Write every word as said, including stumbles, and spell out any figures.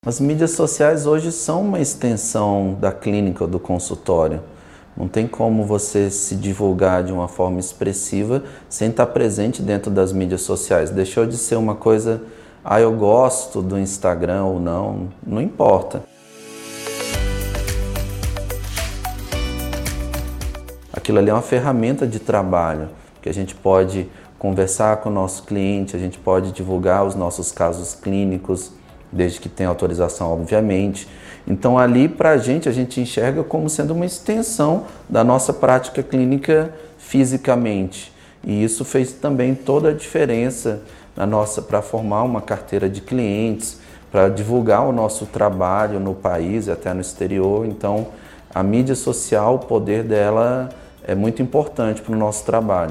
As mídias sociais hoje são uma extensão da clínica ou do consultório. Não tem como você se divulgar de uma forma expressiva sem estar presente dentro das mídias sociais. Deixou de ser uma coisa, ah, eu gosto do Instagram ou não, não importa. Aquilo ali é uma ferramenta de trabalho, que a gente pode conversar com o nosso cliente, a gente pode divulgar os nossos casos clínicos, desde que tenha autorização, obviamente. Então ali para a gente, a gente enxerga como sendo uma extensão da nossa prática clínica fisicamente. E isso fez também toda a diferença na nossa, para formar uma carteira de clientes, para divulgar o nosso trabalho no país e até no exterior. Então a mídia social, o poder dela é muito importante para o nosso trabalho.